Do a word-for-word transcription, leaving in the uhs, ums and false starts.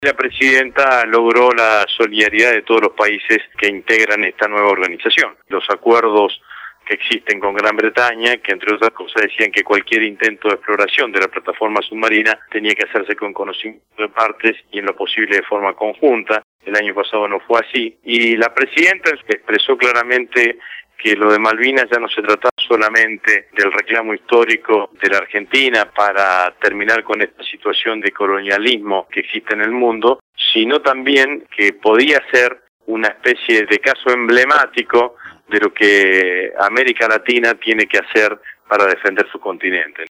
La presidenta logró la solidaridad de todos los países que integran esta nueva organización. Los acuerdos que existen con Gran Bretaña, que entre otras cosas decían que cualquier intento de exploración de la plataforma submarina tenía que hacerse con conocimiento de partes y en lo posible de forma conjunta. El año pasado no fue así. Y la presidenta expresó claramente que lo de Malvinas ya no se trataba solamente del reclamo histórico de la Argentina para terminar con esta situación de colonialismo que existe en el mundo, sino también que podía ser una especie de caso emblemático de lo que América Latina tiene que hacer para defender su continente.